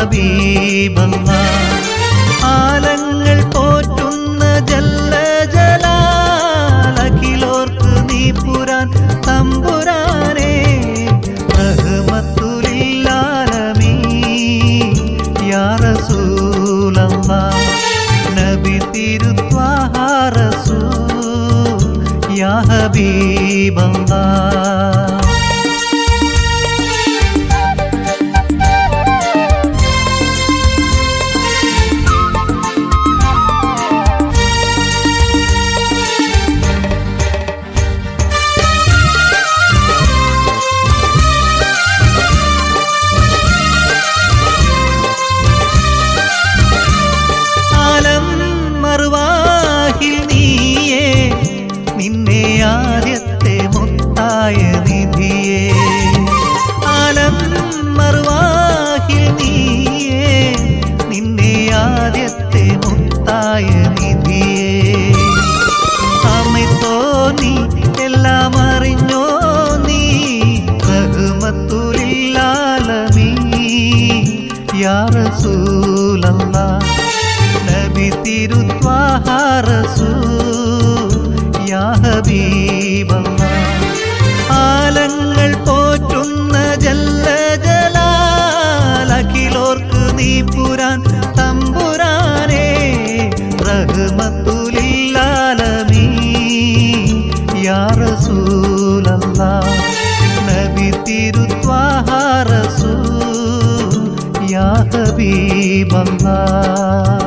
ഹബീബല്ലാഹ് ആലങ്ങൾ പോറ്റുന്ന ജല്ല ജലാൽ അഖിലോർക്ക് നീ പുരാൻ തമ്പുരാനേ റഹ്മത്തുലിൽ ആലമീൻ യാ റസൂലല്ലാഹ് നബി തിരുത്വാഹ റസൂൽ യാ ഹബീബല്ലാഹ് ആദ്യത്തെ മുത്തായ നിധിയേ ആലം മർവാഹിൽ നീയേ നിന്നെ ആദ്യത്തെ മുത്തായ നിധിയേ അമിതോ നീ എല്ലാം അറിഞ്ഞോ നീ റഹ്മത്തുലിൽ ആലമീൻ യാ റസൂലല്ലാഹ് നബി തിരുത്വാഹ റസൂൽ യാ ഹബീബല്ലാഹ് ആലങ്ങൾ പോറ്റുന്ന ജല്ല ജലാൽ അഖിലോർക്ക് നീ പുരാൻ തമ്പുരാനേ റഹ്മത്തുലിൽ ആലമീൻ യാ റസൂലല്ലാഹ് നബി തിരുത്വാഹ റസൂൽ യാ ഹബീബല്ലാഹ്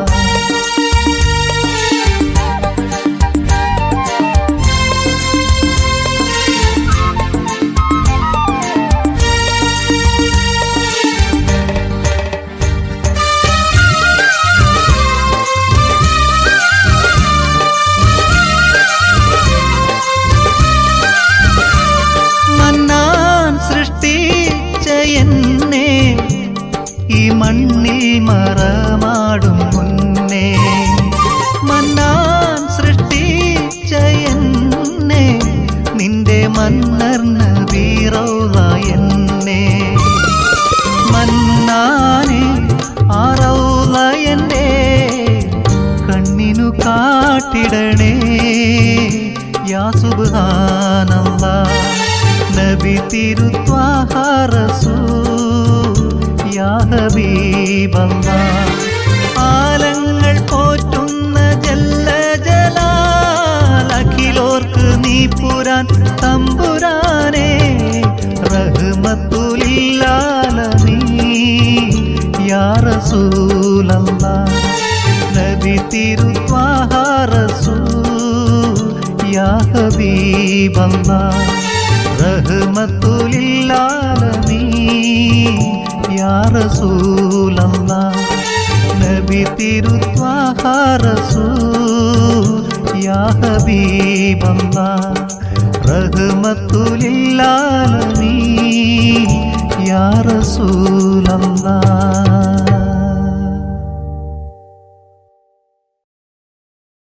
എന്നെ ഈ മണ്ണിൽ മറമാടും മുന്നേ മന്നാൻ സൃഷ്ടിച്ച എന്നെ നിന്റെ മന്നർ നബി റൗള എന്നെ മന്നാനെ ആ റൗള എൻ്റെ കണ്ണിനു കാട്ടിടണേ യാ സുബ്ഹാനല്ലാഹ് നബി തിരുത്വാഹ റസൂൽ യാ ഹബീബല്ലാഹ് ആലങ്ങൾ പോറ്റുന്ന ജല്ല ജലാൽ അഖിലോർക്ക് നീ പുരാൻ തമ്പുരാനേ റഹ്മത്തുലിൽ ആലമീൻ യാ റസൂലല്ലാഹ് നബി തിരുത്വാഹ റസൂൽ യാ ഹബീബല്ലാഹ് റഹ്മത്തുലിൽ ആലമീൻ യാ റസൂലല്ലാഹ് നബി തിരുത്വാഹ റസൂൽ യാ ഹബീബല്ലാഹ് റഹ്മത്തുലിൽ ആലമീൻ യാ റസൂലല്ലാഹ്